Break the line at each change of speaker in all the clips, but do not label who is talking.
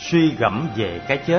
Suy gẫm về cái chết.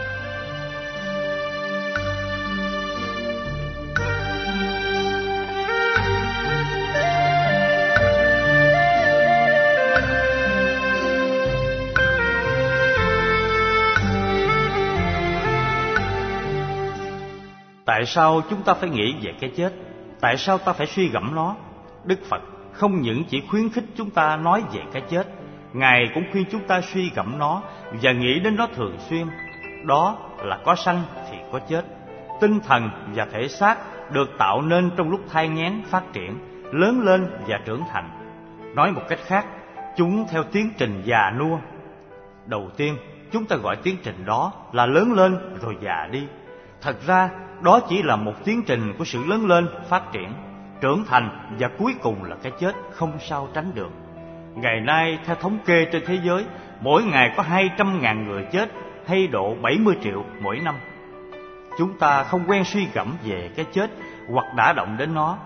Tại sao chúng ta phải nghĩ về cái chết? Tại sao ta phải suy gẫm nó? Đức Phật không những chỉ khuyến khích chúng ta nói về cái chết, Ngài cũng khuyên chúng ta suy gẫm nó và nghĩ đến nó thường xuyên. Đó là có sanh thì có chết. Tinh thần và thể xác được tạo nên trong lúc thai nghén phát triển, lớn lên và trưởng thành. Nói một cách khác, chúng theo tiến trình già nua. Đầu tiên, chúng ta gọi tiến trình đó là lớn lên rồi già đi. Thật ra, đó chỉ là một tiến trình của sự lớn lên, phát triển, trưởng thành và cuối cùng là cái chết không sao tránh được. Ngày nay, theo thống kê trên thế giới, mỗi ngày có 200.000 người chết, hay độ 70 triệu mỗi năm. Chúng ta không quen suy gẫm về cái chết hoặc đã động đến nó.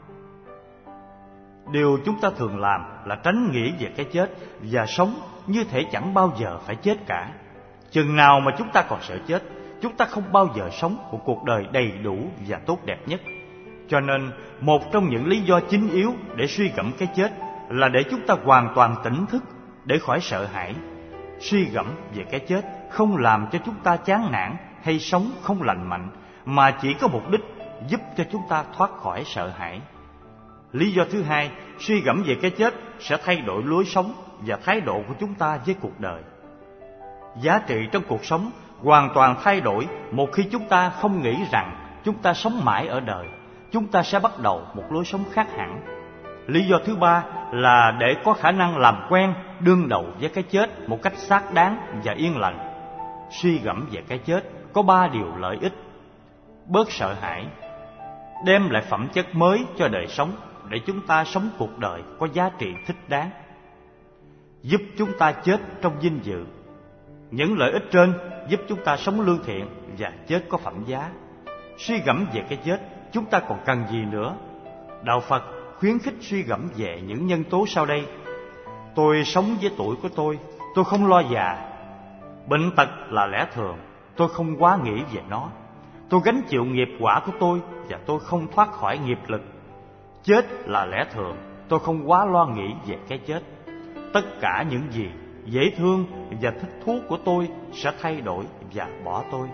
Điều chúng ta thường làm là tránh nghĩ về cái chết và sống như thể chẳng bao giờ phải chết cả. Chừng nào mà chúng ta còn sợ chết, chúng ta không bao giờ sống một cuộc đời đầy đủ và tốt đẹp nhất. Cho nên, một trong những lý do chính yếu để suy gẫm cái chết là để chúng ta hoàn toàn tỉnh thức, để khỏi sợ hãi. Suy gẫm về cái chết không làm cho chúng ta chán nản hay sống không lành mạnh, mà chỉ có mục đích giúp cho chúng ta thoát khỏi sợ hãi. Lý do thứ hai, suy gẫm về cái chết sẽ thay đổi lối sống và thái độ của chúng ta với cuộc đời. Giá trị trong cuộc sống hoàn toàn thay đổi một khi chúng ta không nghĩ rằng chúng ta sống mãi ở đời. Chúng ta sẽ bắt đầu một lối sống khác hẳn. Lý do thứ ba là để có khả năng làm quen, đương đầu với cái chết một cách xác đáng và yên lành. Suy gẫm về cái chết có 3 điều lợi ích. Bớt sợ hãi, đem lại phẩm chất mới cho đời sống để chúng ta sống cuộc đời có giá trị thích đáng, giúp chúng ta chết trong vinh dự. Những lợi ích trên giúp chúng ta sống lương thiện và chết có phẩm giá. Suy gẫm về cái chết, chúng ta còn cần gì nữa? Đạo Phật khuyến khích suy gẫm về những nhân tố sau đây. Tôi sống với tuổi của tôi không lo già. Bệnh tật là lẽ thường, tôi không quá nghĩ về nó. Tôi gánh chịu nghiệp quả của tôi và tôi không thoát khỏi nghiệp lực. Chết là lẽ thường, tôi không quá lo nghĩ về cái chết. Tất cả những gì dễ thương và thích thú của tôi sẽ thay đổi và bỏ tôi.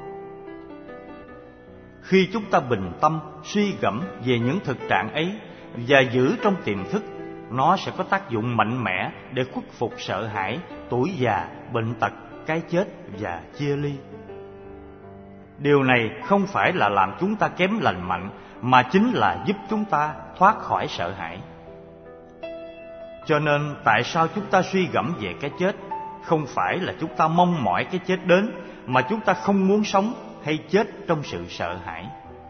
Khi chúng ta bình tâm suy gẫm về những thực trạng ấy và giữ trong tiềm thức, nó sẽ có tác dụng mạnh mẽ để khuất phục sợ hãi, tuổi già, bệnh tật, cái chết và chia ly. Điều này không phải là làm chúng ta kém lành mạnh, mà chính là giúp chúng ta thoát khỏi sợ hãi. Cho nên tại sao chúng ta suy gẫm về cái chết? Không phải là chúng ta mong mỏi cái chết đến, mà chúng ta không muốn sống hay chết trong sự sợ hãi.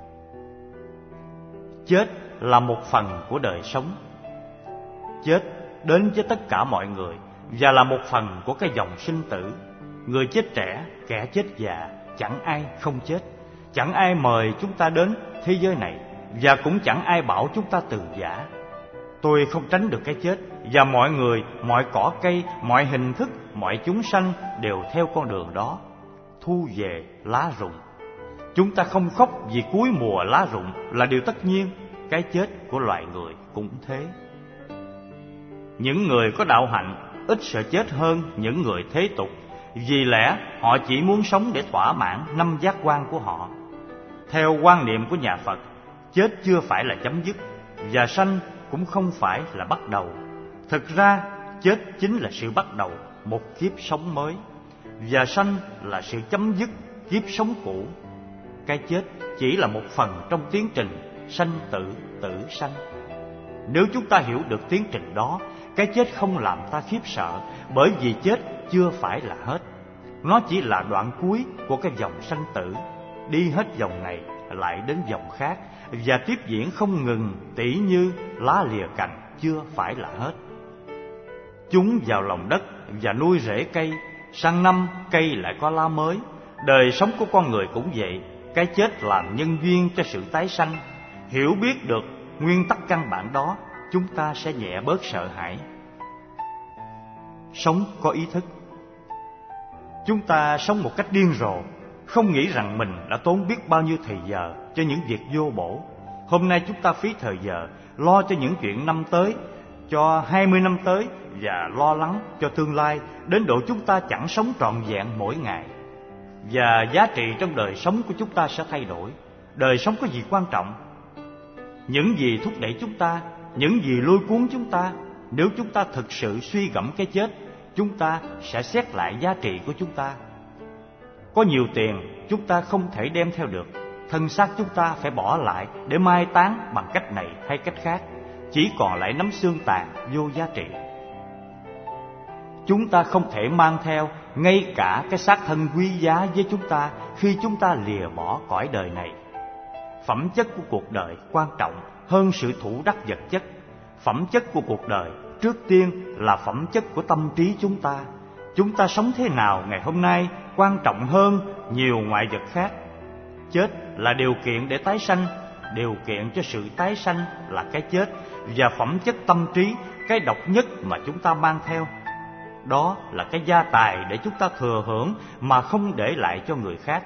Chết là một phần của đời sống. Chết đến với tất cả mọi người và là một phần của cái dòng sinh tử. Người chết trẻ, kẻ chết già, chẳng ai không chết. Chẳng ai mời chúng ta đến thế giới này, và cũng chẳng ai bảo chúng ta từ giã. Tôi không tránh được cái chết, và mọi người, mọi cỏ cây, mọi hình thức, mọi chúng sanh đều theo con đường đó. Thu về lá rụng. Chúng ta không khóc vì cuối mùa lá rụng là điều tất nhiên. Cái chết của loài người cũng thế. Những người có đạo hạnh ít sợ chết hơn những người thế tục, vì lẽ họ chỉ muốn sống để thỏa mãn 5 giác quan của họ. Theo quan niệm của nhà Phật, chết chưa phải là chấm dứt, và sanh cũng không phải là bắt đầu. Thực ra, chết chính là sự bắt đầu một kiếp sống mới, và sanh là sự chấm dứt kiếp sống cũ. Cái chết chỉ là một phần trong tiến trình sanh tử, tử sanh. Nếu chúng ta hiểu được tiến trình đó, cái chết không làm ta khiếp sợ, bởi vì chết chưa phải là hết. Nó chỉ là đoạn cuối của cái dòng sanh tử, đi hết dòng này lại đến dòng khác, và tiếp diễn không ngừng, tỉ như lá lìa cành chưa phải là hết. Chúng vào lòng đất và nuôi rễ cây, sang năm cây lại có lá mới. Đời sống của con người cũng vậy. Cái chết làm nhân duyên cho sự tái sanh. Hiểu biết được nguyên tắc căn bản đó, chúng ta sẽ nhẹ bớt sợ hãi. Sống có ý thức. Chúng ta sống một cách điên rồ, không nghĩ rằng mình đã tốn biết bao nhiêu thời giờ cho những việc vô bổ. Hôm nay chúng ta phí thời giờ lo cho những chuyện năm tới, cho 20 năm tới, và lo lắng cho tương lai, đến độ chúng ta chẳng sống trọn vẹn mỗi ngày. Và giá trị trong đời sống của chúng ta sẽ thay đổi. Đời sống có gì quan trọng? Những gì thúc đẩy chúng ta, những gì lôi cuốn chúng ta? Nếu chúng ta thực sự suy gẫm cái chết, chúng ta sẽ xét lại giá trị của chúng ta. Có nhiều tiền chúng ta không thể đem theo được, thân xác chúng ta phải bỏ lại để mai táng bằng cách này hay cách khác, chỉ còn lại nắm xương tàn vô giá trị. Chúng ta không thể mang theo ngay cả cái xác thân quý giá với chúng ta khi chúng ta lìa bỏ cõi đời này. Phẩm chất của cuộc đời quan trọng hơn sự thủ đắc vật chất. Phẩm chất của cuộc đời trước tiên là phẩm chất của tâm trí chúng ta. Chúng ta sống thế nào ngày hôm nay quan trọng hơn nhiều ngoại vật khác. Chết là điều kiện để tái sanh, điều kiện cho sự tái sanh là cái chết, và phẩm chất tâm trí, cái độc nhất mà chúng ta mang theo. Đó là cái gia tài để chúng ta thừa hưởng mà không để lại cho người khác.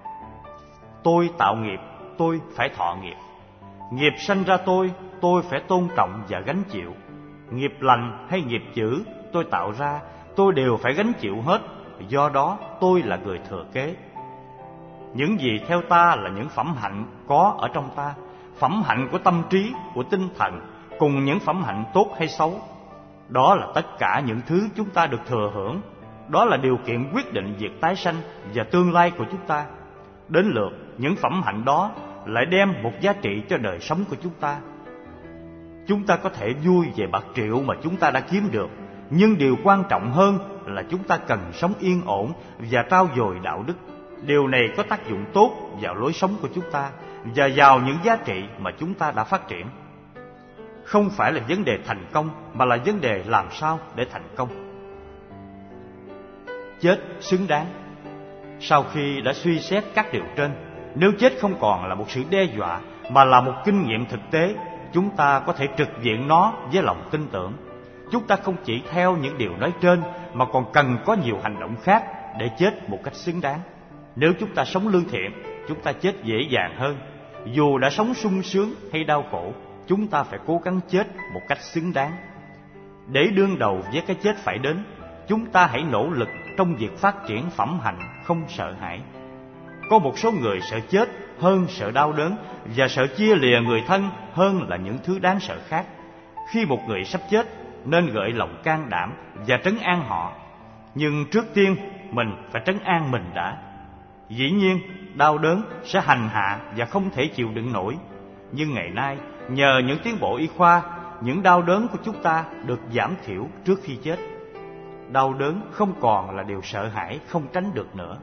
Tôi tạo nghiệp, tôi phải thọ nghiệp. Nghiệp sanh ra tôi phải tôn trọng và gánh chịu. Nghiệp lành hay nghiệp dữ tôi tạo ra, tôi đều phải gánh chịu hết. Do đó tôi là người thừa kế. Những gì theo ta là những phẩm hạnh có ở trong ta, phẩm hạnh của tâm trí, của tinh thần, cùng những phẩm hạnh tốt hay xấu. Đó là tất cả những thứ chúng ta được thừa hưởng. Đó là điều kiện quyết định việc tái sanh và tương lai của chúng ta. Đến lượt những phẩm hạnh đó lại đem một giá trị cho đời sống của chúng ta. Chúng ta có thể vui về bạc triệu mà chúng ta đã kiếm được, nhưng điều quan trọng hơn là chúng ta cần sống yên ổn và trau dồi đạo đức. Điều này có tác dụng tốt vào lối sống của chúng ta và vào những giá trị mà chúng ta đã phát triển. Không phải là vấn đề thành công, mà là vấn đề làm sao để thành công. Chết xứng đáng. Sau khi đã suy xét các điều trên, nếu chết không còn là một sự đe dọa mà là một kinh nghiệm thực tế, chúng ta có thể trực diện nó với lòng tin tưởng. Chúng ta không chỉ theo những điều nói trên mà còn cần có nhiều hành động khác để chết một cách xứng đáng. Nếu chúng ta sống lương thiện, chúng ta chết dễ dàng hơn. Dù đã sống sung sướng hay đau khổ, chúng ta phải cố gắng chết một cách xứng đáng. Để đương đầu với cái chết phải đến, chúng ta hãy nỗ lực trong việc phát triển phẩm hạnh không sợ hãi. Có một số người sợ chết hơn sợ đau đớn, và sợ chia lìa người thân hơn là những thứ đáng sợ khác. Khi một người sắp chết, nên gợi lòng can đảm và trấn an họ. Nhưng trước tiên mình phải trấn an mình đã. Dĩ nhiên đau đớn sẽ hành hạ và không thể chịu đựng nổi. Nhưng ngày nay, nhờ những tiến bộ y khoa, những đau đớn của chúng ta được giảm thiểu trước khi chết. Đau đớn không còn là điều sợ hãi không tránh được nữa.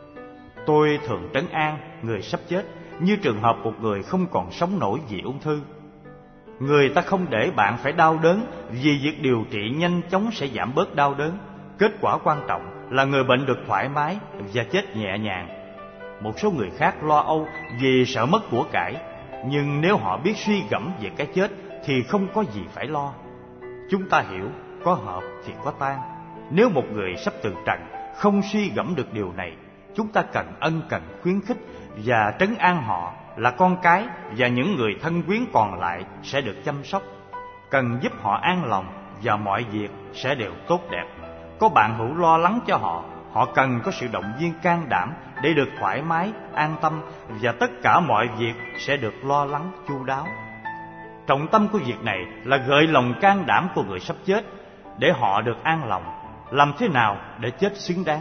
Tôi thường trấn an người sắp chết như trường hợp một người không còn sống nổi vì ung thư. Người ta không để bạn phải đau đớn, vì việc điều trị nhanh chóng sẽ giảm bớt đau đớn. Kết quả quan trọng là người bệnh được thoải mái và chết nhẹ nhàng. Một số người khác lo âu vì sợ mất của cải, nhưng nếu họ biết suy gẫm về cái chết thì không có gì phải lo. Chúng ta hiểu, có hợp thì có tan. Nếu một người sắp từ trần không suy gẫm được điều này, chúng ta cần ân cần khuyến khích và trấn an họ là con cái và những người thân quyến còn lại sẽ được chăm sóc. Cần giúp họ an lòng và mọi việc sẽ đều tốt đẹp. Có bạn hữu lo lắng cho họ, họ cần có sự động viên can đảm để được thoải mái, an tâm, và tất cả mọi việc sẽ được lo lắng chu đáo. Trọng tâm của việc này là gợi lòng can đảm của người sắp chết để họ được an lòng. Làm thế nào để chết xứng đáng?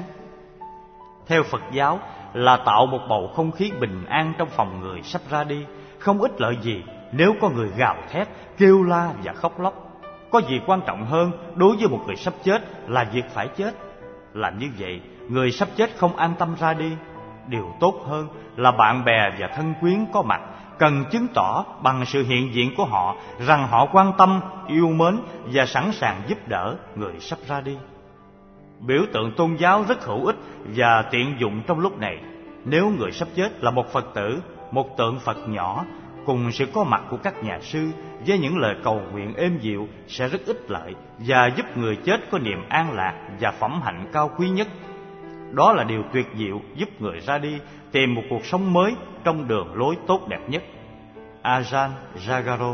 Theo Phật giáo là tạo một bầu không khí bình an trong phòng người sắp ra đi. Không ích lợi gì nếu có người gào thét, kêu la và khóc lóc. Có gì quan trọng hơn đối với một người sắp chết là việc phải chết. Làm như vậy, người sắp chết không an tâm ra đi. Điều tốt hơn là bạn bè và thân quyến có mặt cần chứng tỏ bằng sự hiện diện của họ rằng họ quan tâm, yêu mến và sẵn sàng giúp đỡ người sắp ra đi. Biểu tượng tôn giáo rất hữu ích và tiện dụng trong lúc này. Nếu người sắp chết là một Phật tử, một tượng Phật nhỏ, cùng sự có mặt của các nhà sư với những lời cầu nguyện êm dịu sẽ rất ích lợi và giúp người chết có niềm an lạc và phẩm hạnh cao quý nhất. Đó là điều tuyệt diệu giúp người ra đi tìm một cuộc sống mới trong đường lối tốt đẹp nhất. Ajahn Jagaro.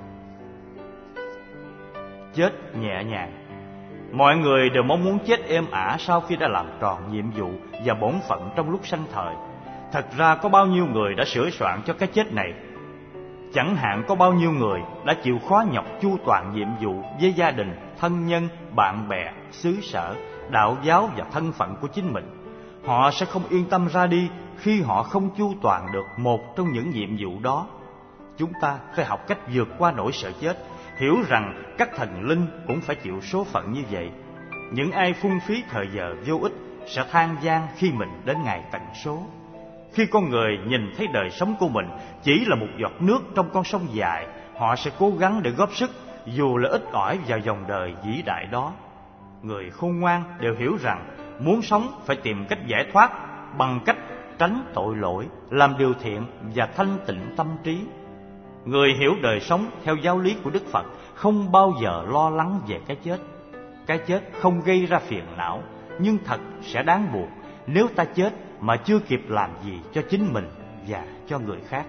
Chết nhẹ nhàng. Mọi người đều mong muốn chết êm ả sau khi đã làm tròn nhiệm vụ và bổn phận trong lúc sanh thời. Thật ra có bao nhiêu người đã sửa soạn cho cái chết này. Chẳng hạn có bao nhiêu người đã chịu khó nhọc chu toàn nhiệm vụ với gia đình, thân nhân, bạn bè, xứ sở, đạo giáo và thân phận của chính mình. Họ sẽ không yên tâm ra đi khi họ không chu toàn được một trong những nhiệm vụ đó. Chúng ta phải học cách vượt qua nỗi sợ chết, hiểu rằng các thần linh cũng phải chịu số phận như vậy. Những ai phung phí thời giờ vô ích sẽ than vãn khi mình đến ngày tận số. Khi con người nhìn thấy đời sống của mình chỉ là một giọt nước trong con sông dài, họ sẽ cố gắng để góp sức dù là ít ỏi vào dòng đời vĩ đại đó. Người khôn ngoan đều hiểu rằng muốn sống phải tìm cách giải thoát bằng cách tránh tội lỗi, làm điều thiện và thanh tịnh tâm trí. Người hiểu đời sống theo giáo lý của Đức Phật không bao giờ lo lắng về cái chết. Cái chết không gây ra phiền não, nhưng thật sẽ đáng buồn nếu ta chết mà chưa kịp làm gì cho chính mình và cho người khác.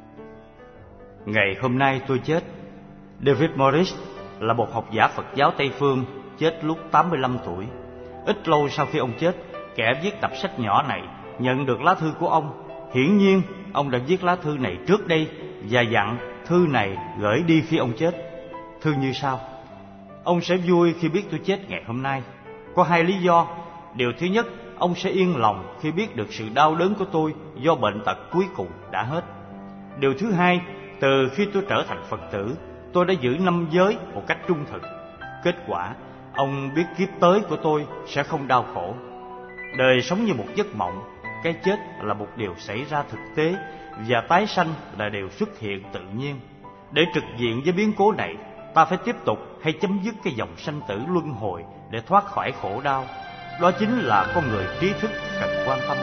Ngày hôm nay tôi chết. David Morris là một học giả Phật giáo Tây Phương, chết lúc 85 tuổi. Ít lâu sau khi ông chết, kẻ viết tập sách nhỏ này nhận được lá thư của ông. Hiển nhiên, ông đã viết lá thư này trước đây và dặn thư này gửi đi khi ông chết. Thư như sau: ông sẽ vui khi biết tôi chết ngày hôm nay. Có hai lý do. Điều thứ nhất, ông sẽ yên lòng khi biết được sự đau đớn của tôi do bệnh tật cuối cùng đã hết. Điều thứ hai, từ khi tôi trở thành Phật tử, tôi đã giữ 5 giới một cách trung thực. Kết quả, ông biết kiếp tới của tôi sẽ không đau khổ. Đời sống như một giấc mộng, cái chết là một điều xảy ra thực tế và tái sanh là điều xuất hiện tự nhiên. Để trực diện với biến cố này, ta phải tiếp tục hay chấm dứt cái dòng sanh tử luân hồi để thoát khỏi khổ đau? Đó chính là con người trí thức cần quan tâm.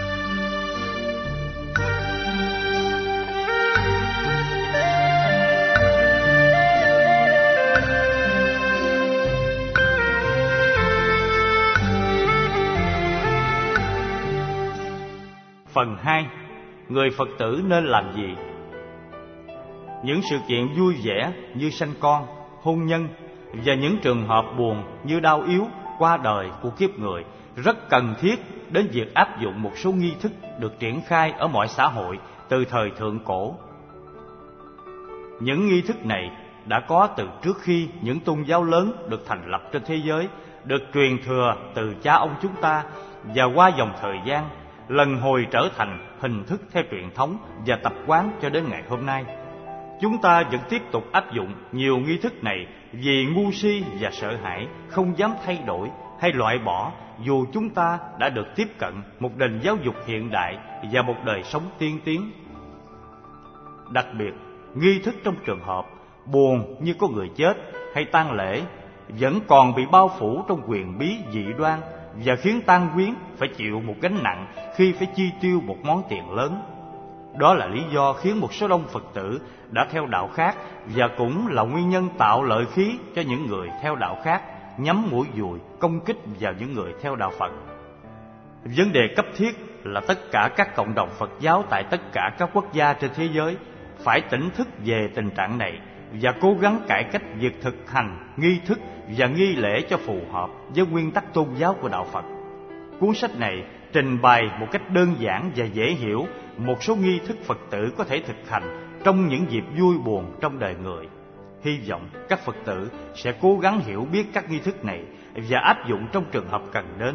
Phần 2. Người Phật tử nên làm gì? Những sự kiện vui vẻ như sanh con, hôn nhân và những trường hợp buồn như đau yếu, qua đời của kiếp người rất cần thiết đến việc áp dụng một số nghi thức được triển khai ở mọi xã hội từ thời thượng cổ. Những nghi thức này đã có từ trước khi những tôn giáo lớn được thành lập trên thế giới, được truyền thừa từ cha ông chúng ta, và qua dòng thời gian lần hồi trở thành hình thức theo truyền thống và tập quán cho đến ngày hôm nay. Chúng ta vẫn tiếp tục áp dụng nhiều nghi thức này vì ngu si và sợ hãi, không dám thay đổi hay loại bỏ, dù chúng ta đã được tiếp cận một nền giáo dục hiện đại và một đời sống tiên tiến. Đặc biệt, nghi thức trong trường hợp buồn như có người chết hay tang lễ vẫn còn bị bao phủ trong quyền bí dị đoan và khiến tang quyến phải chịu một gánh nặng khi phải chi tiêu một món tiền lớn. Đó là lý do khiến một số đông Phật tử đã theo đạo khác, và cũng là nguyên nhân tạo lợi khí cho những người theo đạo khác nhắm mũi dùi công kích vào những người theo đạo Phật. Vấn đề cấp thiết là tất cả các cộng đồng Phật giáo tại tất cả các quốc gia trên thế giới phải tỉnh thức về tình trạng này và cố gắng cải cách việc thực hành nghi thức và nghi lễ cho phù hợp với nguyên tắc tôn giáo của đạo Phật. Cuốn sách này trình bày một cách đơn giản và dễ hiểu một số nghi thức Phật tử có thể thực hành trong những dịp vui buồn trong đời người. Hy vọng các Phật tử sẽ cố gắng hiểu biết các nghi thức này và áp dụng trong trường hợp cần đến.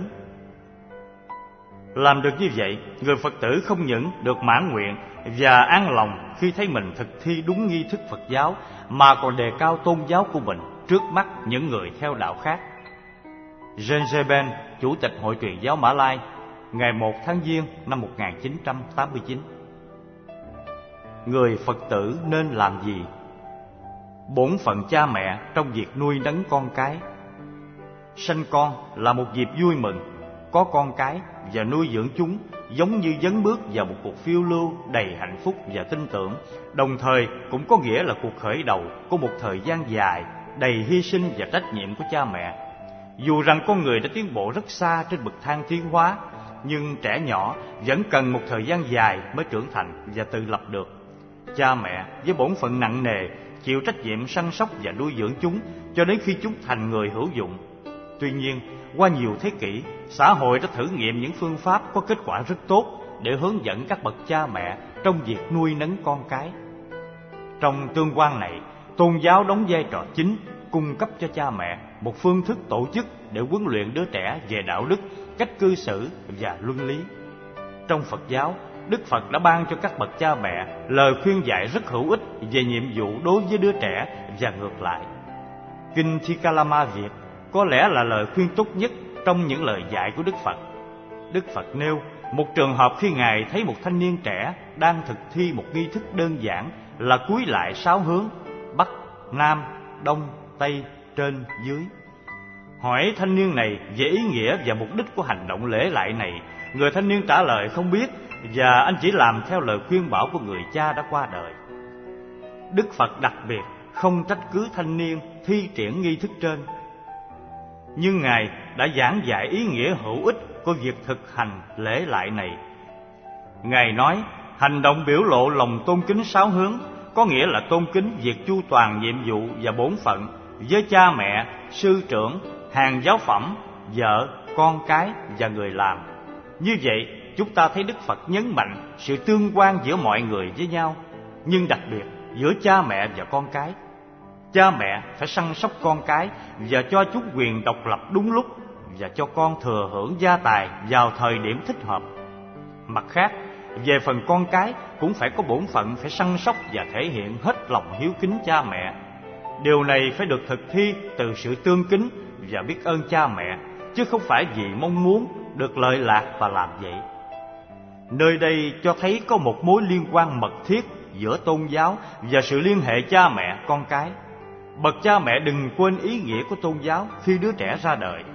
Làm được như vậy, người Phật tử không những được mãn nguyện và an lòng khi thấy mình thực thi đúng nghi thức Phật giáo, mà còn đề cao tôn giáo của mình trước mắt những người theo đạo khác. Rinzeben, Chủ tịch Hội Truyền giáo Mã Lai, ngày 1 tháng Giêng năm 1989. Người Phật tử nên làm gì? Bổn phận cha mẹ trong việc nuôi nấng con cái. Sanh con là một dịp vui mừng. Có con cái và nuôi dưỡng chúng giống như dấn bước vào một cuộc phiêu lưu đầy hạnh phúc và tin tưởng, đồng thời cũng có nghĩa là cuộc khởi đầu của một thời gian dài đầy hy sinh và trách nhiệm của cha mẹ. Dù rằng con người đã tiến bộ rất xa trên bậc thang tiến hóa, nhưng trẻ nhỏ vẫn cần một thời gian dài mới trưởng thành và tự lập được. Cha mẹ với bổn phận nặng nề chịu trách nhiệm săn sóc và nuôi dưỡng chúng cho đến khi chúng thành người hữu dụng. Tuy nhiên, qua nhiều thế kỷ, xã hội đã thử nghiệm những phương pháp có kết quả rất tốt để hướng dẫn các bậc cha mẹ trong việc nuôi nấng con cái. Trong tương quan này, tôn giáo đóng vai trò chính, cung cấp cho cha mẹ một phương thức tổ chức để huấn luyện đứa trẻ về đạo đức, cách cư xử và luân lý. Trong Phật giáo, Đức Phật đã ban cho các bậc cha mẹ lời khuyên dạy rất hữu ích về nhiệm vụ đối với đứa trẻ và ngược lại. Kinh Thi Ca Ma Việt có lẽ là lời khuyên tốt nhất trong những lời dạy của Đức Phật. Đức Phật nêu một trường hợp khi Ngài thấy một thanh niên trẻ đang thực thi một nghi thức đơn giản là cúi lại 6 hướng: Bắc, Nam, Đông, Tây, trên, dưới. Hỏi thanh niên này về ý nghĩa và mục đích của hành động lễ lại này, người thanh niên trả lời không biết và anh chỉ làm theo lời khuyên bảo của người cha đã qua đời. Đức Phật đặc biệt không trách cứ thanh niên thi triển nghi thức trên, nhưng Ngài đã giảng dạy ý nghĩa hữu ích của việc thực hành lễ lại này. Ngài nói, hành động biểu lộ lòng tôn kính 6 hướng, có nghĩa là tôn kính việc chu toàn nhiệm vụ và bổn phận với cha mẹ, sư trưởng, hàng giáo phẩm, vợ, con cái và người làm. Như vậy, chúng ta thấy Đức Phật nhấn mạnh sự tương quan giữa mọi người với nhau, nhưng đặc biệt giữa cha mẹ và con cái. Cha mẹ phải săn sóc con cái và cho chúng quyền độc lập đúng lúc, và cho con thừa hưởng gia tài vào thời điểm thích hợp. Mặt khác, về phần con cái cũng phải có bổn phận phải săn sóc và thể hiện hết lòng hiếu kính cha mẹ. Điều này phải được thực thi từ sự tương kính và biết ơn cha mẹ, chứ không phải vì mong muốn được lợi lạc và làm vậy. Nơi đây cho thấy có một mối liên quan mật thiết giữa tôn giáo và sự liên hệ cha mẹ con cái. Bậc cha mẹ đừng quên ý nghĩa của tôn giáo khi đứa trẻ ra đời.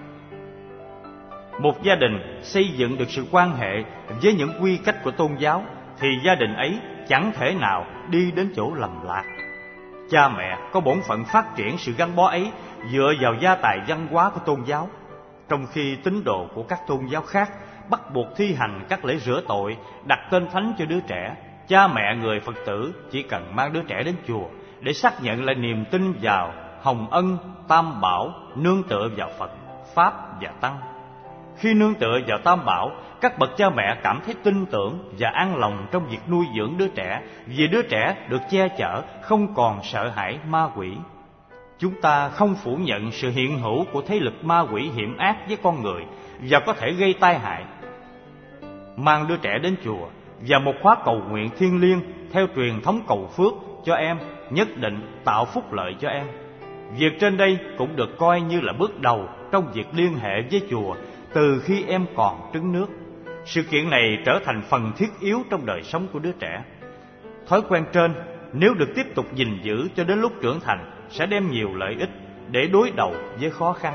Một gia đình xây dựng được sự quan hệ với những quy cách của tôn giáo thì gia đình ấy chẳng thể nào đi đến chỗ lầm lạc. Cha mẹ có bổn phận phát triển sự gắn bó ấy dựa vào gia tài văn hóa của tôn giáo, trong khi tín đồ của các tôn giáo khác bắt buộc thi hành các lễ rửa tội, đặt tên thánh cho đứa trẻ. Cha mẹ người Phật tử chỉ cần mang đứa trẻ đến chùa để xác nhận lại niềm tin vào Hồng Ân, Tam Bảo, nương tựa vào Phật, Pháp và Tăng. Khi nương tựa vào Tam Bảo, các bậc cha mẹ cảm thấy tin tưởng và an lòng trong việc nuôi dưỡng đứa trẻ, vì đứa trẻ được che chở, không còn sợ hãi ma quỷ. Chúng ta không phủ nhận sự hiện hữu của thế lực ma quỷ hiểm ác với con người và có thể gây tai hại. Mang đứa trẻ đến chùa và một khóa cầu nguyện thiêng liêng theo truyền thống cầu phước cho em nhất định tạo phúc lợi cho em. Việc trên đây cũng được coi như là bước đầu trong việc liên hệ với chùa từ khi em còn trứng nước. Sự kiện này trở thành phần thiết yếu trong đời sống của đứa trẻ. Thói quen trên nếu được tiếp tục gìn giữ cho đến lúc trưởng thành sẽ đem nhiều lợi ích để đối đầu với khó khăn.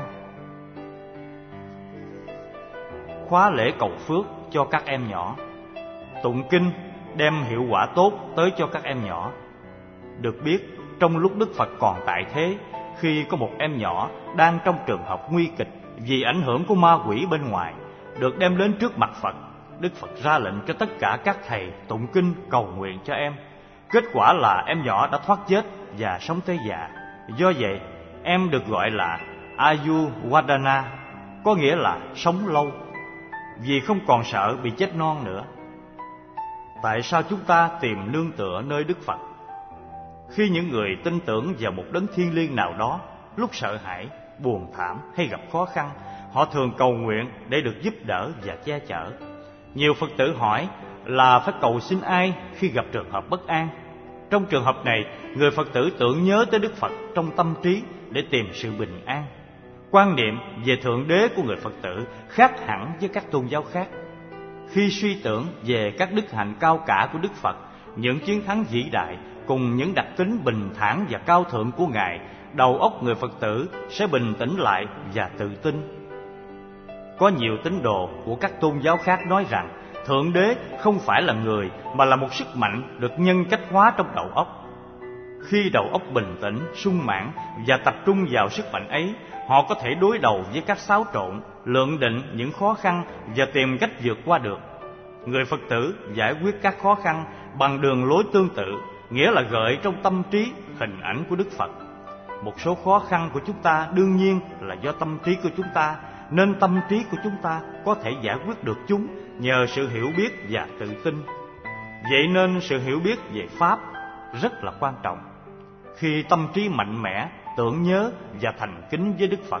Khóa lễ cầu phước cho các em nhỏ. Tụng kinh đem hiệu quả tốt tới cho các em nhỏ. Được biết, trong lúc Đức Phật còn tại thế, khi có một em nhỏ đang trong trường hợp nguy kịch vì ảnh hưởng của ma quỷ bên ngoài, được đem đến trước mặt Phật, Đức Phật ra lệnh cho tất cả các thầy tụng kinh cầu nguyện cho em. Kết quả là em nhỏ đã thoát chết và sống tới già. Do vậy, em được gọi là Ayurvadana, có nghĩa là sống lâu, vì không còn sợ bị chết non nữa. Tại sao chúng ta tìm nương tựa nơi Đức Phật? Khi những người tin tưởng vào một đấng thiêng liêng nào đó, lúc sợ hãi, buồn thảm hay gặp khó khăn, họ thường cầu nguyện để được giúp đỡ và che chở. Nhiều Phật tử hỏi là phải cầu xin ai khi gặp trường hợp bất an. Trong trường hợp này, người Phật tử tưởng nhớ tới Đức Phật trong tâm trí để tìm sự bình an. Quan niệm về Thượng Đế của người Phật tử khác hẳn với các tôn giáo khác. Khi suy tưởng về các đức hạnh cao cả của Đức Phật, những chiến thắng vĩ đại cùng những đặc tính bình thản và cao thượng của Ngài, đầu óc người Phật tử sẽ bình tĩnh lại và tự tin. Có nhiều tín đồ của các tôn giáo khác nói rằng Thượng Đế không phải là người mà là một sức mạnh được nhân cách hóa trong đầu óc. Khi đầu óc bình tĩnh, sung mãn và tập trung vào sức mạnh ấy, họ có thể đối đầu với các xáo trộn, lượng định những khó khăn và tìm cách vượt qua được. Người Phật tử giải quyết các khó khăn bằng đường lối tương tự, nghĩa là gợi trong tâm trí hình ảnh của Đức Phật. Một số khó khăn của chúng ta đương nhiên là do tâm trí của chúng ta, nên tâm trí của chúng ta có thể giải quyết được chúng nhờ sự hiểu biết và tự tin. Vậy nên sự hiểu biết về Pháp rất là quan trọng. Khi tâm trí mạnh mẽ, tưởng nhớ và thành kính với Đức Phật,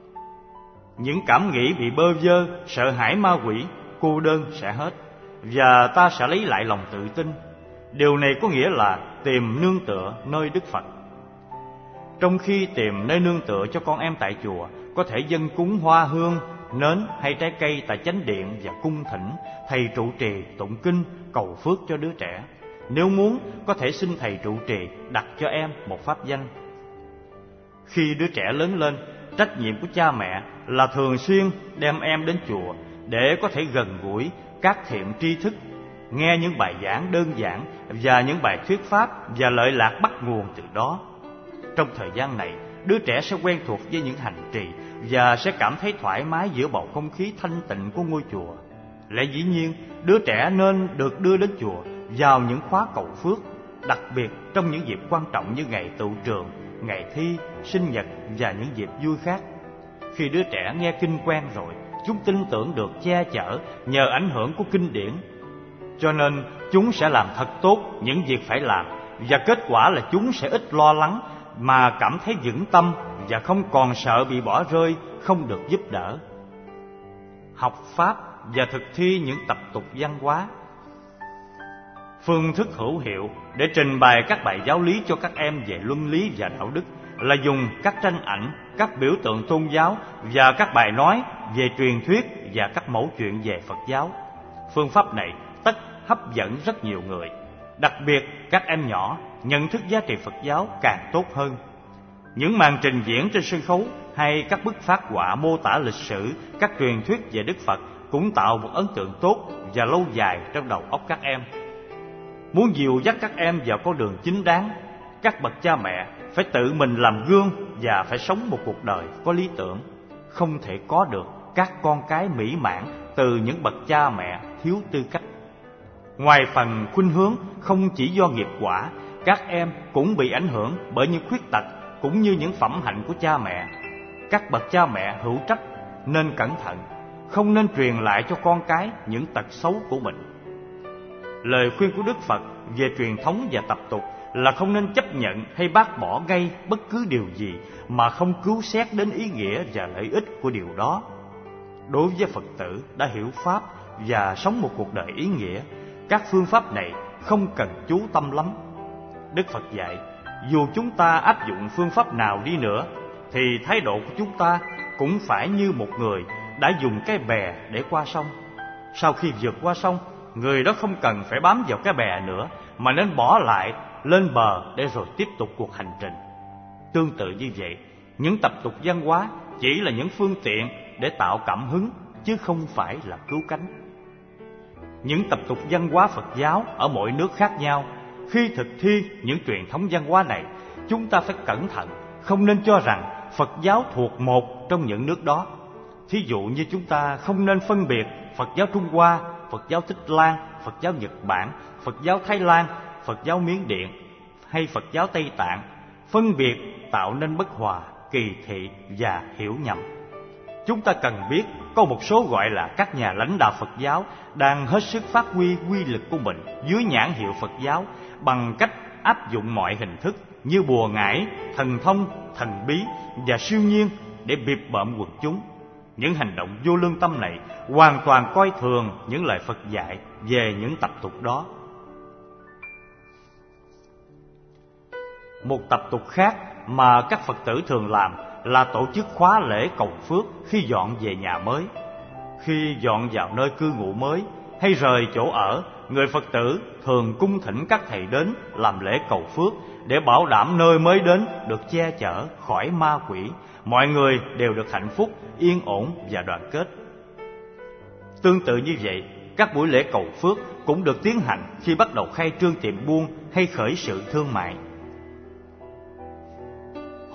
những cảm nghĩ bị bơ vơ, sợ hãi ma quỷ, cô đơn sẽ hết, và ta sẽ lấy lại lòng tự tin. Điều này có nghĩa là tìm nương tựa nơi Đức Phật. Trong khi tìm nơi nương tựa cho con em tại chùa, có thể dâng cúng hoa hương, nến hay trái cây tại chánh điện và cung thỉnh thầy trụ trì tụng kinh cầu phước cho đứa trẻ. Nếu muốn, có thể xin thầy trụ trì đặt cho em một pháp danh. Khi đứa trẻ lớn lên, trách nhiệm của cha mẹ là thường xuyên đem em đến chùa để có thể gần gũi các thiện tri thức, nghe những bài giảng đơn giản và những bài thuyết pháp và lợi lạc bắt nguồn từ đó. Trong thời gian này, đứa trẻ sẽ quen thuộc với những hành trì và sẽ cảm thấy thoải mái giữa bầu không khí thanh tịnh của ngôi chùa. Lẽ dĩ nhiên, đứa trẻ nên được đưa đến chùa vào những khóa cầu phước, đặc biệt trong những dịp quan trọng như ngày tựu trường, ngày thi, sinh nhật và những dịp vui khác. Khi đứa trẻ nghe kinh quen rồi, chúng tin tưởng được che chở nhờ ảnh hưởng của kinh điển. Cho nên chúng sẽ làm thật tốt những việc phải làm, và kết quả là chúng sẽ ít lo lắng mà cảm thấy vững tâm và không còn sợ bị bỏ rơi, không được giúp đỡ. Học Pháp và thực thi những tập tục văn hóa. Phương thức hữu hiệu để trình bày các bài giáo lý cho các em về luân lý và đạo đức là dùng các tranh ảnh, các biểu tượng tôn giáo và các bài nói về truyền thuyết và các mẫu chuyện về Phật giáo. Phương pháp này tất hấp dẫn rất nhiều người, đặc biệt các em nhỏ nhận thức giá trị Phật giáo càng tốt hơn. Những màn trình diễn trên sân khấu hay các bức phác họa mô tả lịch sử, các truyền thuyết về Đức Phật cũng tạo một ấn tượng tốt và lâu dài trong đầu óc các em. Muốn dìu dắt các em vào con đường chính đáng, các bậc cha mẹ phải tự mình làm gương và phải sống một cuộc đời có lý tưởng. Không thể có được các con cái mỹ mãn từ những bậc cha mẹ thiếu tư cách. Ngoài phần khuynh hướng không chỉ do nghiệp quả, các em cũng bị ảnh hưởng bởi những khuyết tật cũng như những phẩm hạnh của cha mẹ. Các bậc cha mẹ hữu trách nên cẩn thận, không nên truyền lại cho con cái những tật xấu của mình. Lời khuyên của Đức Phật về truyền thống và tập tục là không nên chấp nhận hay bác bỏ ngay bất cứ điều gì mà không cứu xét đến ý nghĩa và lợi ích của điều đó. Đối với Phật tử đã hiểu Pháp và sống một cuộc đời ý nghĩa, các phương pháp này không cần chú tâm lắm. Đức Phật dạy, dù chúng ta áp dụng phương pháp nào đi nữa, thì thái độ của chúng ta cũng phải như một người đã dùng cái bè để qua sông. Sau khi vượt qua sông, người đó không cần phải bám vào cái bè nữa, mà nên bỏ lại lên bờ để rồi tiếp tục cuộc hành trình. Tương tự như vậy, những tập tục văn hóa chỉ là những phương tiện để tạo cảm hứng, chứ không phải là cứu cánh. Những tập tục văn hóa Phật giáo ở mỗi nước khác nhau. Khi thực thi những truyền thống văn hóa này, chúng ta phải cẩn thận, không nên cho rằng Phật giáo thuộc một trong những nước đó. Thí dụ như chúng ta không nên phân biệt Phật giáo Trung Hoa, Phật giáo Thích Lan, Phật giáo Nhật Bản, Phật giáo Thái Lan, Phật giáo Miến Điện hay Phật giáo Tây Tạng. Phân biệt tạo nên bất hòa, kỳ thị và hiểu nhầm. Chúng ta cần biết có một số gọi là các nhà lãnh đạo Phật giáo đang hết sức phát huy uy lực của mình dưới nhãn hiệu Phật giáo bằng cách áp dụng mọi hình thức như bùa ngải, thần thông, thần bí và siêu nhiên để bịp bợm quần chúng. Những hành động vô lương tâm này hoàn toàn coi thường những lời Phật dạy về những tập tục đó. Một tập tục khác mà các Phật tử thường làm là tổ chức khóa lễ cầu phước khi dọn về nhà mới. Khi dọn vào nơi cư ngụ mới hay rời chỗ ở, người Phật tử thường cung thỉnh các thầy đến làm lễ cầu phước để bảo đảm nơi mới đến được che chở khỏi ma quỷ, mọi người đều được hạnh phúc, yên ổn và đoàn kết. Tương tự như vậy, các buổi lễ cầu phước cũng được tiến hành khi bắt đầu khai trương tiệm buôn hay khởi sự thương mại.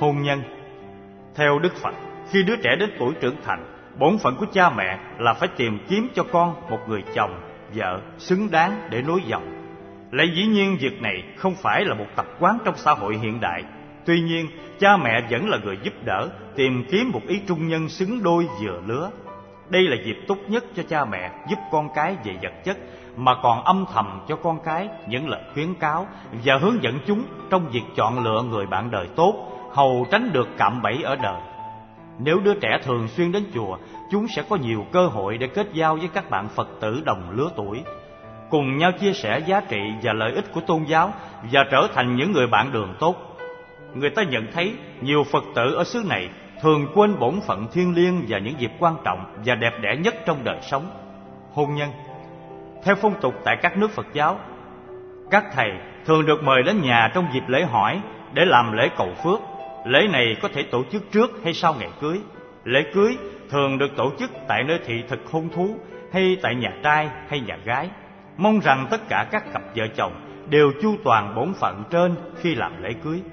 Hôn nhân. Theo Đức Phật, khi đứa trẻ đến tuổi trưởng thành, bổn phận của cha mẹ là phải tìm kiếm cho con một người chồng, vợ xứng đáng để nối dòng. Lẽ dĩ nhiên việc này không phải là một tập quán trong xã hội hiện đại. Tuy nhiên, cha mẹ vẫn là người giúp đỡ, tìm kiếm một ý trung nhân xứng đôi vừa lứa. Đây là dịp tốt nhất cho cha mẹ giúp con cái về vật chất, mà còn âm thầm cho con cái những lời khuyến cáo và hướng dẫn chúng trong việc chọn lựa người bạn đời tốt, hầu tránh được cạm bẫy ở đời. Nếu đứa trẻ thường xuyên đến chùa, chúng sẽ có nhiều cơ hội để kết giao với các bạn Phật tử đồng lứa tuổi, cùng nhau chia sẻ giá trị và lợi ích của tôn giáo và trở thành những người bạn đường tốt. Người ta nhận thấy nhiều Phật tử ở xứ này thường quên bổn phận thiêng liêng và những dịp quan trọng và đẹp đẽ nhất trong đời sống. Hôn nhân. Theo phong tục tại các nước Phật giáo, các thầy thường được mời đến nhà trong dịp lễ hỏi để làm lễ cầu phước. Lễ này có thể tổ chức trước hay sau ngày cưới. Lễ cưới thường được tổ chức tại nơi thị thực hôn thú hay tại nhà trai hay nhà gái. Mong rằng tất cả các cặp vợ chồng đều chu toàn bổn phận trên khi làm lễ cưới.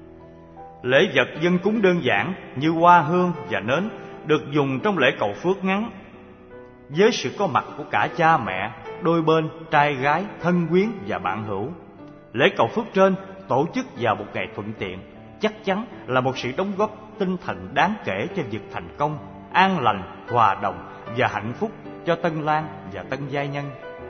Lễ vật dâng cúng đơn giản như hoa hương và nến được dùng trong lễ cầu phước ngắn, với sự có mặt của cả cha mẹ, đôi bên, trai gái, thân quyến và bạn hữu. Lễ cầu phước trên tổ chức vào một ngày thuận tiện chắc chắn là một sự đóng góp tinh thần đáng kể cho việc thành công, an lành, hòa đồng và hạnh phúc cho tân lang và tân giai nhân.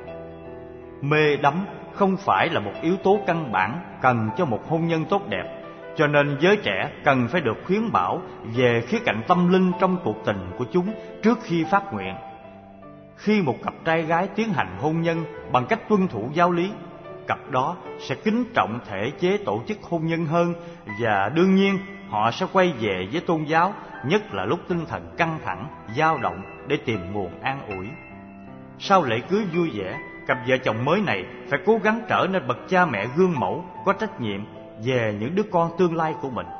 Mê đắm không phải là một yếu tố căn bản cần cho một hôn nhân tốt đẹp, cho nên giới trẻ cần phải được khuyến bảo về khía cạnh tâm linh trong cuộc tình của chúng trước khi phát nguyện. Khi một cặp trai gái tiến hành hôn nhân bằng cách tuân thủ giáo lý, cặp đó sẽ kính trọng thể chế tổ chức hôn nhân hơn, và đương nhiên họ sẽ quay về với tôn giáo, nhất là lúc tinh thần căng thẳng, dao động, để tìm nguồn an ủi. Sau lễ cưới vui vẻ, cặp vợ chồng mới này phải cố gắng trở nên bậc cha mẹ gương mẫu, có trách nhiệm về những đứa con tương lai của mình.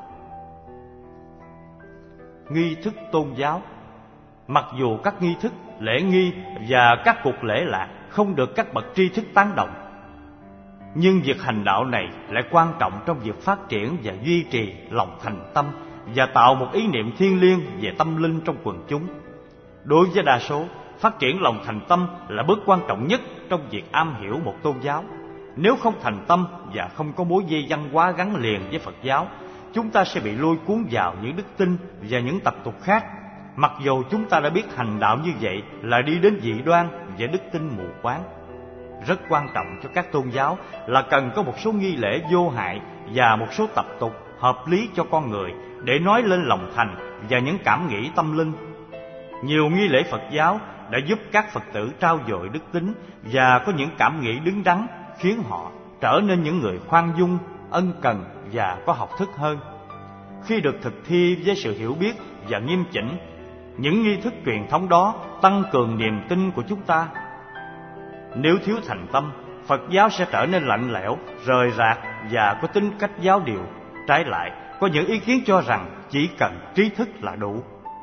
Nghi thức tôn giáo. Mặc dù các nghi thức, lễ nghi và các cuộc lễ lạc không được các bậc tri thức tán đồng, nhưng việc hành đạo này lại quan trọng trong việc phát triển và duy trì lòng thành tâm và tạo một ý niệm thiêng liêng về tâm linh trong quần chúng. Đối với đa số, phát triển lòng thành tâm là bước quan trọng nhất trong việc am hiểu một tôn giáo. Nếu không thành tâm và không có mối dây văn hóa gắn liền với Phật giáo, chúng ta sẽ bị lôi cuốn vào những đức tin và những tập tục khác, mặc dù chúng ta đã biết hành đạo như vậy là đi đến dị đoan và đức tin mù quáng. Rất quan trọng cho các tôn giáo là cần có một số nghi lễ vô hại và một số tập tục hợp lý cho con người để nói lên lòng thành và những cảm nghĩ tâm linh. Nhiều nghi lễ Phật giáo đã giúp các Phật tử trau dồi đức tính và có những cảm nghĩ đứng đắn, khiến họ trở nên những người khoan dung, ân cần và có học thức hơn. Khi được thực thi với sự hiểu biết và nghiêm chỉnh, những nghi thức truyền thống đó tăng cường niềm tin của chúng ta. Nếu thiếu thành tâm, Phật giáo sẽ trở nên lạnh lẽo, rời rạc và có tính cách giáo điều. Trái lại, có những ý kiến cho rằng chỉ cần trí thức là đủ.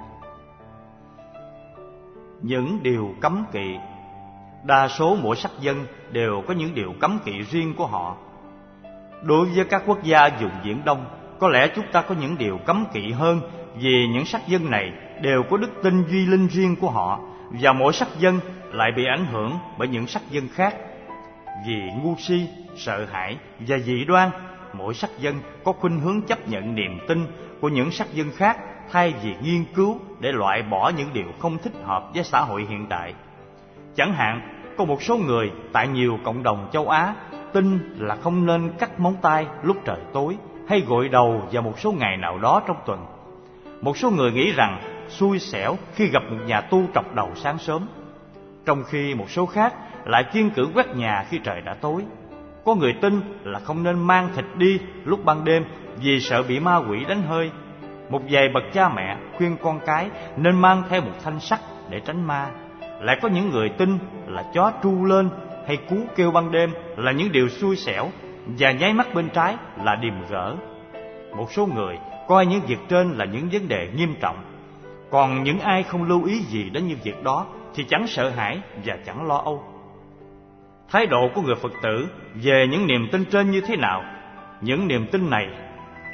Những điều cấm kỵ. Đa số mỗi sắc dân đều có những điều cấm kỵ riêng của họ. Đối với các quốc gia vùng Viễn Đông, có lẽ chúng ta có những điều cấm kỵ hơn, vì những sắc dân này đều có đức tin duy linh riêng của họ, và mỗi sắc dân lại bị ảnh hưởng bởi những sắc dân khác. Vì ngu si, sợ hãi và dị đoan, mỗi sắc dân có khuynh hướng chấp nhận niềm tin của những sắc dân khác thay vì nghiên cứu để loại bỏ những điều không thích hợp với xã hội hiện đại. Chẳng hạn, có một số người tại nhiều cộng đồng châu Á tin là không nên cắt móng tay lúc trời tối hay gội đầu vào một số ngày nào đó trong tuần. Một số người nghĩ rằng xui xẻo khi gặp một nhà tu trọc đầu sáng sớm, trong khi một số khác lại kiêng cữ quét nhà khi trời đã tối. Có người tin là không nên mang thịt đi lúc ban đêm vì sợ bị ma quỷ đánh hơi. Một vài bậc cha mẹ khuyên con cái nên mang theo một thanh sắt để tránh ma. Lại có những người tin là chó tru lên hay cú kêu ban đêm là những điều xui xẻo, và nháy mắt bên trái là điềm rỡ. Một số người coi những việc trên là những vấn đề nghiêm trọng, còn những ai không lưu ý gì đến những việc đó thì chẳng sợ hãi và chẳng lo âu. Thái độ của người Phật tử về những niềm tin trên như thế nào? Những niềm tin này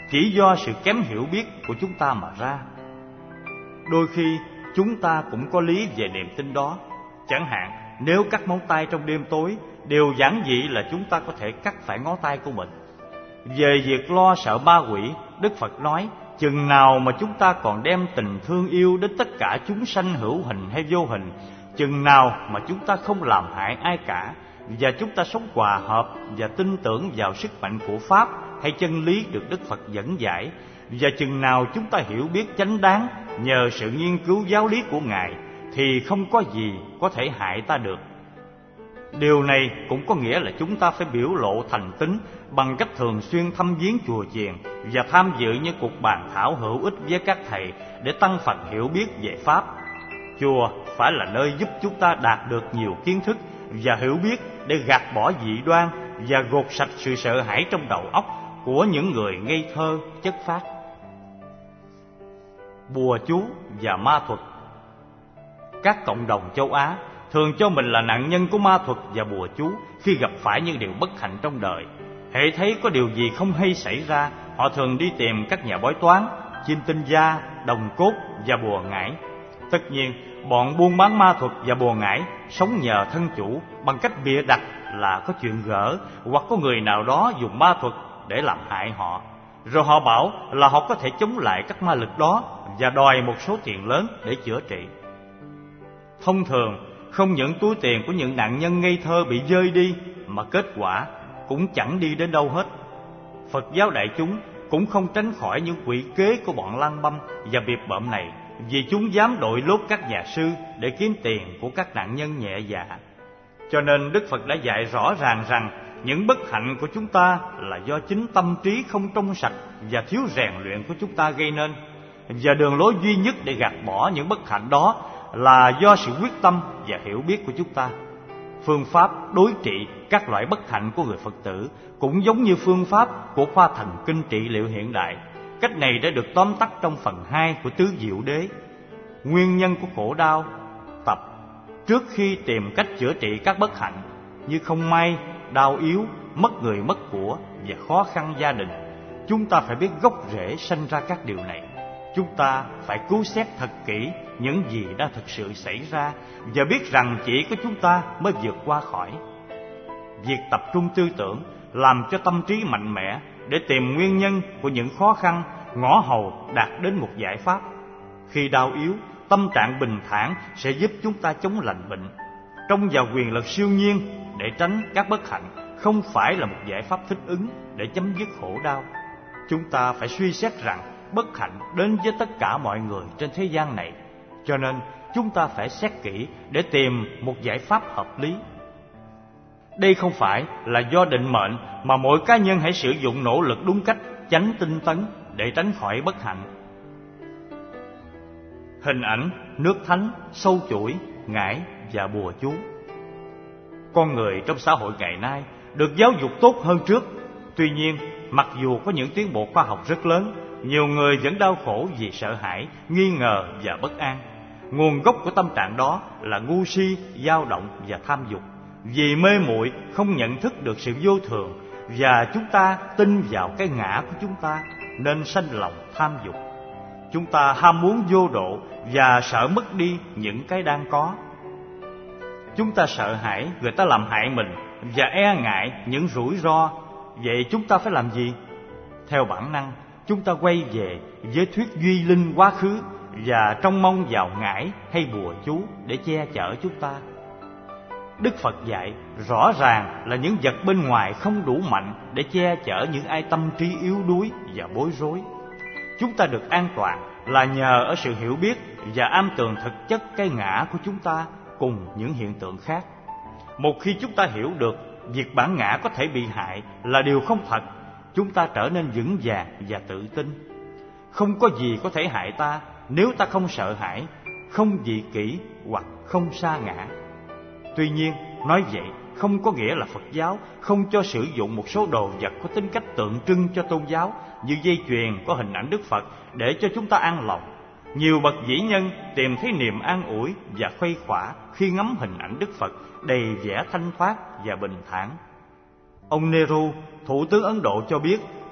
chỉ do sự kém hiểu biết của chúng ta mà ra. Đôi khi chúng ta cũng có lý về niềm tin đó. Chẳng hạn, nếu cắt móng tay trong đêm tối, điều giản dị là chúng ta có thể cắt phải ngón tay của mình. Về việc lo sợ ma quỷ, Đức Phật nói, chừng nào mà chúng ta còn đem tình thương yêu đến tất cả chúng sanh hữu hình hay vô hình, chừng nào mà chúng ta không làm hại ai cả, và chúng ta sống hòa hợp và tin tưởng vào sức mạnh của Pháp hay chân lý được Đức Phật dẫn giải, và chừng nào chúng ta hiểu biết chánh đáng nhờ sự nghiên cứu giáo lý của Ngài, thì không có gì có thể hại ta được. Điều này cũng có nghĩa là chúng ta phải biểu lộ thành tín bằng cách thường xuyên thăm viếng chùa chiền và tham dự những cuộc bàn thảo hữu ích với các thầy để tăng phần hiểu biết về Pháp. Chùa phải là nơi giúp chúng ta đạt được nhiều kiến thức và hiểu biết để gạt bỏ dị đoan và gột sạch sự sợ hãi trong đầu óc của những người ngây thơ chất phác. Bùa chú và ma thuật. Các cộng đồng châu Á thường cho mình là nạn nhân của ma thuật và bùa chú khi gặp phải những điều bất hạnh trong đời. Hễ thấy có điều gì không hay xảy ra, họ thường đi tìm các nhà bói toán, chim tinh gia, đồng cốt và bùa ngải. Tất nhiên, bọn buôn bán ma thuật và bùa ngải sống nhờ thân chủ bằng cách bịa đặt là có chuyện gỡ hoặc có người nào đó dùng ma thuật để làm hại họ. Rồi họ bảo là họ có thể chống lại các ma lực đó và đòi một số tiền lớn để chữa trị. Thông thường, không những túi tiền của những nạn nhân ngây thơ bị rơi đi, mà kết quả cũng chẳng đi đến đâu hết. Phật giáo đại chúng cũng không tránh khỏi những quỷ kế của bọn lang băm và biệt bợm này, vì chúng dám đội lốt các nhà sư để kiếm tiền của các nạn nhân nhẹ dạ. Cho nên Đức Phật đã dạy rõ ràng rằng những bất hạnh của chúng ta là do chính tâm trí không trong sạch và thiếu rèn luyện của chúng ta gây nên. Và đường lối duy nhất để gạt bỏ những bất hạnh đó là do sự quyết tâm và hiểu biết của chúng ta. Phương pháp đối trị các loại bất hạnh của người Phật tử cũng giống như phương pháp của khoa thần kinh trị liệu hiện đại. Cách này đã được tóm tắt trong phần 2 của Tứ Diệu Đế. Nguyên nhân của khổ đau tập. Trước khi tìm cách chữa trị các bất hạnh như không may, đau yếu, mất người mất của và khó khăn gia đình, chúng ta phải biết gốc rễ sanh ra các điều này. Chúng ta phải cứu xét thật kỹ những gì đang thực sự xảy ra và biết rằng chỉ có chúng ta mới vượt qua khỏi. Việc tập trung tư tưởng làm cho tâm trí mạnh mẽ để tìm nguyên nhân của những khó khăn, ngõ hầu đạt đến một giải pháp. Khi đau yếu, tâm trạng bình thản sẽ giúp chúng ta chống lành bệnh, trông vào quyền lực siêu nhiên để tránh các bất hạnh không phải là một giải pháp thích ứng để chấm dứt khổ đau. Chúng ta phải suy xét rằng bất hạnh đến với tất cả mọi người trên thế gian này, cho nên chúng ta phải xét kỹ để tìm một giải pháp hợp lý. Đây không phải là do định mệnh, mà mỗi cá nhân hãy sử dụng nỗ lực đúng cách, tránh tinh tấn để tránh khỏi bất hạnh. Hình ảnh, nước thánh, sâu chuỗi, ngải và bùa chú. Con người trong xã hội ngày nay được giáo dục tốt hơn trước. Tuy nhiên, mặc dù có những tiến bộ khoa học rất lớn, nhiều người vẫn đau khổ vì sợ hãi, nghi ngờ và bất an. Nguồn gốc của tâm trạng đó là ngu si, dao động và tham dục. Vì mê muội không nhận thức được sự vô thường, và chúng ta tin vào cái ngã của chúng ta nên sanh lòng tham dục. Chúng ta ham muốn vô độ và sợ mất đi những cái đang có. Chúng ta sợ hãi người ta làm hại mình và e ngại những rủi ro. Vậy chúng ta phải làm gì? Theo bản năng, chúng ta quay về với thuyết duy linh quá khứ và trông mong vào ngải hay bùa chú để che chở chúng ta. Đức Phật dạy rõ ràng là những vật bên ngoài không đủ mạnh để che chở những ai tâm trí yếu đuối và bối rối. Chúng ta được an toàn là nhờ ở sự hiểu biết và am tường thực chất cái ngã của chúng ta cùng những hiện tượng khác. Một khi chúng ta hiểu được việc bản ngã có thể bị hại là điều không thật, chúng ta trở nên vững vàng và tự tin. Không có gì có thể hại ta nếu ta không sợ hãi, không dị kỷ hoặc không sa ngã. Tuy nhiên, nói vậy không có nghĩa là Phật giáo không cho sử dụng một số đồ vật có tính cách tượng trưng cho tôn giáo, như dây chuyền có hình ảnh Đức Phật để cho chúng ta an lòng. Nhiều bậc vĩ nhân tìm thấy niềm an ủi và khuây khỏa khi ngắm hình ảnh Đức Phật đầy vẻ thanh thoát và bình thản. Ông Nehru, Thủ tướng Ấn Độ cho biết,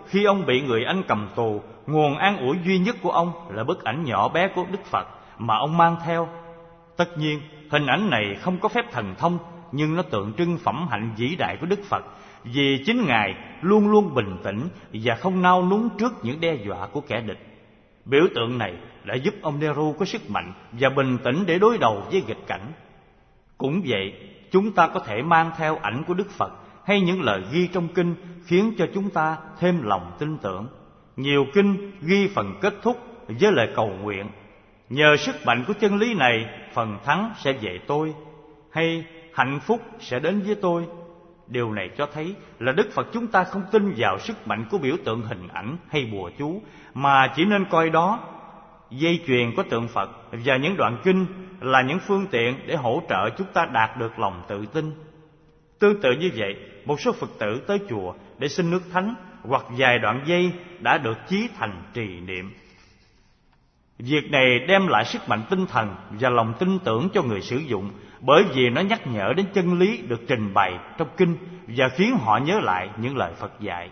khi ông bị người Anh cầm tù, nguồn an ủi duy nhất của ông là bức ảnh nhỏ bé của Đức Phật mà ông mang theo. Tất nhiên, hình ảnh này không có phép thần thông, nhưng nó tượng trưng phẩm hạnh vĩ đại của Đức Phật, vì chính Ngài luôn luôn bình tĩnh và không nao núng trước những đe dọa của kẻ địch. Biểu tượng này đã giúp ông Nehru có sức mạnh và bình tĩnh để đối đầu với nghịch cảnh. Cũng vậy, chúng ta có thể mang theo ảnh của Đức Phật hay những lời ghi trong kinh khiến cho chúng ta thêm lòng tin tưởng. Nhiều kinh ghi phần kết thúc với lời cầu nguyện: nhờ sức mạnh của chân lý này, phần thắng sẽ về tôi, hay hạnh phúc sẽ đến với tôi. Điều này cho thấy là Đức Phật chúng ta không tin vào sức mạnh của biểu tượng hình ảnh hay bùa chú, mà chỉ nên coi đó, dây chuyền của tượng Phật và những đoạn kinh, là những phương tiện để hỗ trợ chúng ta đạt được lòng tự tin. Tương tự như vậy, một số Phật tử tới chùa để xin nước thánh hoặc vài đoạn dây đã được chí thành trì niệm. Việc này đem lại sức mạnh tinh thần và lòng tin tưởng cho người sử dụng, bởi vì nó nhắc nhở đến chân lý được trình bày trong kinh và khiến họ nhớ lại những lời Phật dạy.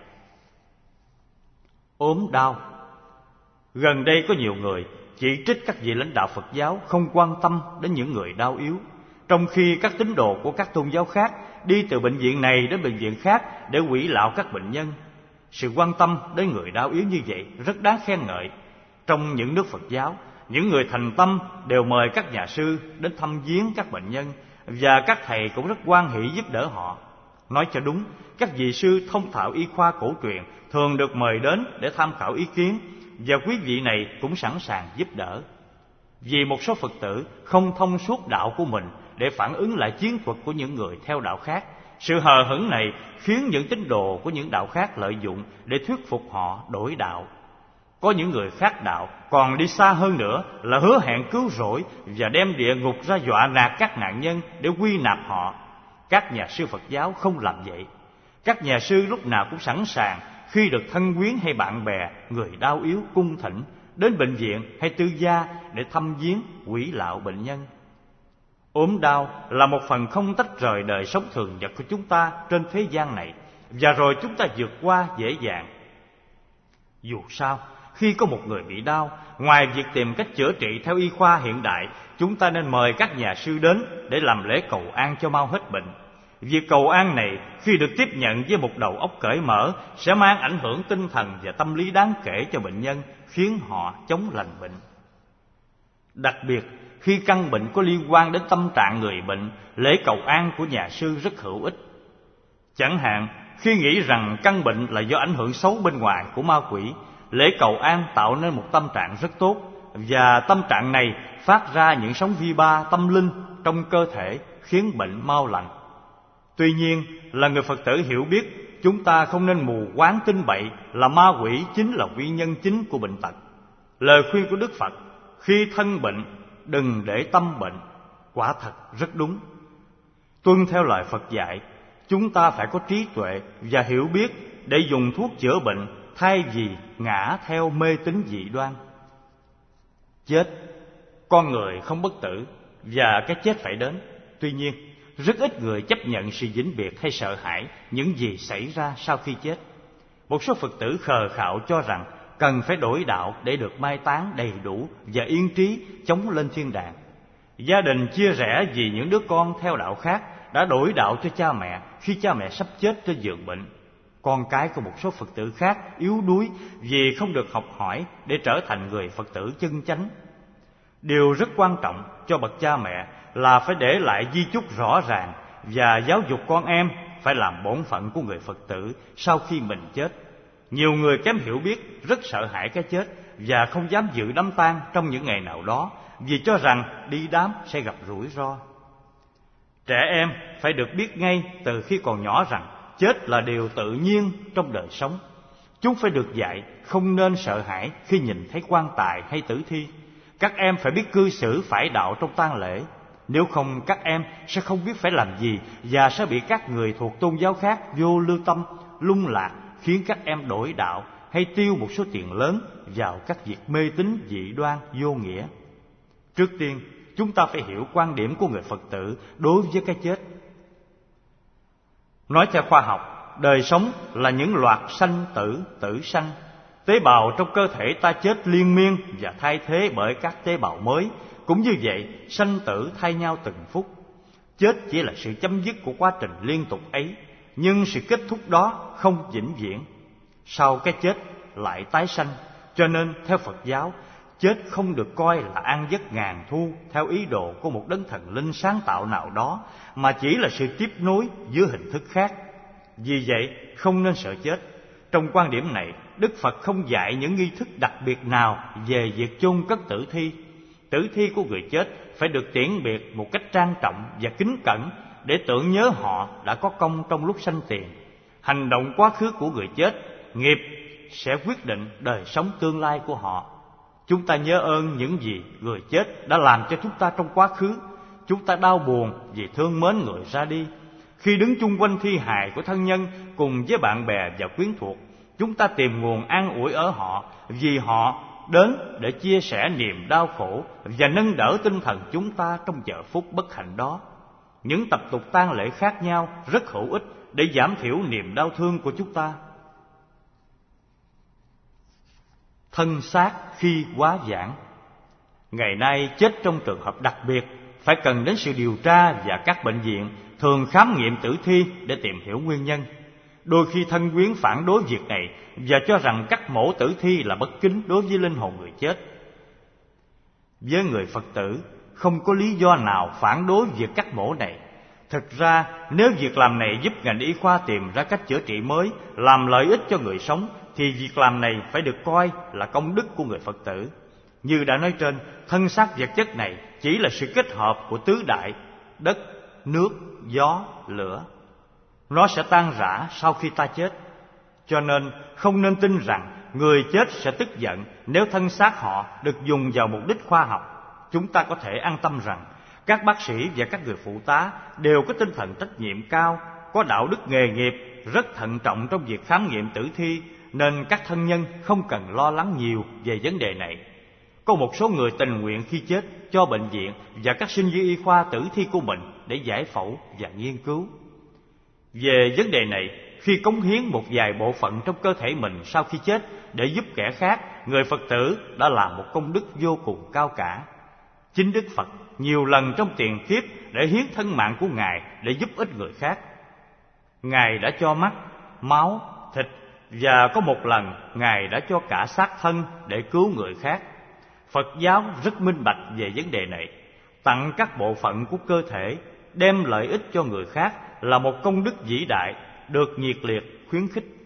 Ốm đau. Gần đây có nhiều người chỉ trích các vị lãnh đạo Phật giáo không quan tâm đến những người đau yếu, trong khi các tín đồ của các tôn giáo khác đi từ bệnh viện này đến bệnh viện khác để hủy lạo các bệnh nhân. Sự quan tâm đến người đau yếu như vậy rất đáng khen ngợi. Trong những nước Phật giáo, những người thành tâm đều mời các nhà sư đến thăm viếng các bệnh nhân, và các thầy cũng rất hoan hỷ giúp đỡ họ. Nói cho đúng, các vị sư thông thạo y khoa cổ truyền thường được mời đến để tham khảo ý kiến, và quý vị này cũng sẵn sàng giúp đỡ. Vì một số Phật tử không thông suốt đạo của mình để phản ứng lại chiến thuật của những người theo đạo khác, sự hờ hững này khiến những tín đồ của những đạo khác lợi dụng để thuyết phục họ đổi đạo. Có những người khác đạo còn đi xa hơn nữa là hứa hẹn cứu rỗi và đem địa ngục ra dọa nạt các nạn nhân để quy nạp họ. Các nhà sư Phật giáo không làm vậy. Các nhà sư lúc nào cũng sẵn sàng khi được thân quyến hay bạn bè, người đau yếu cung thỉnh đến bệnh viện hay tư gia để thăm viếng, hủy lạo bệnh nhân. Ốm đau là một phần không tách rời đời sống thường nhật của chúng ta trên thế gian này, và rồi chúng ta vượt qua dễ dàng. Dù sao, khi có một người bị đau, ngoài việc tìm cách chữa trị theo y khoa hiện đại, chúng ta nên mời các nhà sư đến để làm lễ cầu an cho mau hết bệnh. Việc cầu an này, khi được tiếp nhận với một đầu óc cởi mở, sẽ mang ảnh hưởng tinh thần và tâm lý đáng kể cho bệnh nhân, khiến họ chống lành bệnh. Đặc biệt, khi căn bệnh có liên quan đến tâm trạng người bệnh, lễ cầu an của nhà sư rất hữu ích. Chẳng hạn, khi nghĩ rằng căn bệnh là do ảnh hưởng xấu bên ngoài của ma quỷ, lễ cầu an tạo nên một tâm trạng rất tốt, và tâm trạng này phát ra những sóng vi ba tâm linh trong cơ thể, khiến bệnh mau lành. Tuy nhiên, là người Phật tử hiểu biết, chúng ta không nên mù quáng tin bậy là ma quỷ chính là nguyên nhân chính của bệnh tật. Lời khuyên của Đức Phật, khi thân bệnh, đừng để tâm bệnh, quả thật rất đúng. Tuân theo lời Phật dạy, chúng ta phải có trí tuệ và hiểu biết để dùng thuốc chữa bệnh, thay vì ngã theo mê tín dị đoan. Chết, con người không bất tử và cái chết phải đến. Tuy nhiên, rất ít người chấp nhận sự vĩnh biệt hay sợ hãi những gì xảy ra sau khi chết. Một số Phật tử khờ khạo cho rằng cần phải đổi đạo để được mai táng đầy đủ và yên trí chống lên thiên đàng. Gia đình chia rẽ vì những đứa con theo đạo khác đã đổi đạo cho cha mẹ khi cha mẹ sắp chết trên giường bệnh. Con cái của một số Phật tử khác yếu đuối vì không được học hỏi để trở thành người Phật tử chân chánh. Điều rất quan trọng cho bậc cha mẹ là phải để lại di chúc rõ ràng và giáo dục con em phải làm bổn phận của người Phật tử sau khi mình chết. Nhiều người kém hiểu biết rất sợ hãi cái chết và không dám dự đám tang trong những ngày nào đó, vì cho rằng đi đám sẽ gặp rủi ro. Trẻ em phải được biết ngay từ khi còn nhỏ rằng chết là điều tự nhiên trong đời sống. Chúng phải được dạy không nên sợ hãi khi nhìn thấy quan tài hay tử thi. Các em phải biết cư xử phải đạo trong tang lễ. Nếu không, các em sẽ không biết phải làm gì và sẽ bị các người thuộc tôn giáo khác vô lương tâm, lung lạc, khiến các em đổi đạo hay tiêu một số tiền lớn vào các việc mê tín dị đoan vô nghĩa. Trước tiên, chúng ta phải hiểu quan điểm của người Phật tử đối với cái chết. Nói theo khoa học, đời sống là những loạt sanh tử, tử sanh. Tế bào trong cơ thể ta chết liên miên và thay thế bởi các tế bào mới. Cũng như vậy, sanh tử thay nhau từng phút. Chết chỉ là sự chấm dứt của quá trình liên tục ấy, nhưng sự kết thúc đó không vĩnh viễn. Sau cái chết lại tái sanh. Cho nên theo Phật giáo, chết không được coi là an giấc ngàn thu theo ý đồ của một đấng thần linh sáng tạo nào đó, mà chỉ là sự tiếp nối dưới hình thức khác. Vì vậy không nên sợ chết. Trong quan điểm này, Đức Phật không dạy những nghi thức đặc biệt nào về việc chôn cất tử thi. Tử thi của người chết phải được tiễn biệt một cách trang trọng và kính cẩn, để tưởng nhớ họ đã có công trong lúc sanh tiền. Hành động quá khứ của người chết, nghiệp, sẽ quyết định đời sống tương lai của họ. Chúng ta nhớ ơn những gì người chết đã làm cho chúng ta trong quá khứ. Chúng ta đau buồn vì thương mến người ra đi. Khi đứng chung quanh thi hài của thân nhân cùng với bạn bè và quyến thuộc, chúng ta tìm nguồn an ủi ở họ, vì họ đến để chia sẻ niềm đau khổ và nâng đỡ tinh thần chúng ta trong giờ phút bất hạnh đó. Những tập tục tang lễ khác nhau rất hữu ích để giảm thiểu niềm đau thương của chúng ta. Thân xác khi quá giãn. Ngày nay chết trong trường hợp đặc biệt phải cần đến sự điều tra, và các bệnh viện thường khám nghiệm tử thi để tìm hiểu nguyên nhân. Đôi khi thân quyến phản đối việc này và cho rằng cắt mổ tử thi là bất kính đối với linh hồn người chết. Với người Phật tử, không có lý do nào phản đối việc cắt mổ này. Thực ra, nếu việc làm này giúp ngành y khoa tìm ra cách chữa trị mới, làm lợi ích cho người sống, thì việc làm này phải được coi là công đức của người Phật tử. Như đã nói trên, thân xác vật chất này chỉ là sự kết hợp của tứ đại: đất, nước, gió, lửa. Nó sẽ tan rã sau khi ta chết. Cho nên không nên tin rằng người chết sẽ tức giận nếu thân xác họ được dùng vào mục đích khoa học. Chúng ta có thể an tâm rằng các bác sĩ và các người phụ tá đều có tinh thần trách nhiệm cao, có đạo đức nghề nghiệp, rất thận trọng trong việc khám nghiệm tử thi, nên các thân nhân không cần lo lắng nhiều về vấn đề này. Có một số người tình nguyện khi chết cho bệnh viện và các sinh viên y khoa tử thi của mình để giải phẫu và nghiên cứu. Về vấn đề này, khi cống hiến một vài bộ phận trong cơ thể mình sau khi chết để giúp kẻ khác, người Phật tử đã làm một công đức vô cùng cao cả. Chính Đức Phật nhiều lần trong tiền kiếp để hiến thân mạng của Ngài để giúp ích người khác. Ngài đã cho mắt, máu, thịt, và có một lần Ngài đã cho cả xác thân để cứu người khác. Phật giáo rất minh bạch về vấn đề này. Tặng các bộ phận của cơ thể đem lợi ích cho người khác là một công đức vĩ đại, được nhiệt liệt khuyến khích.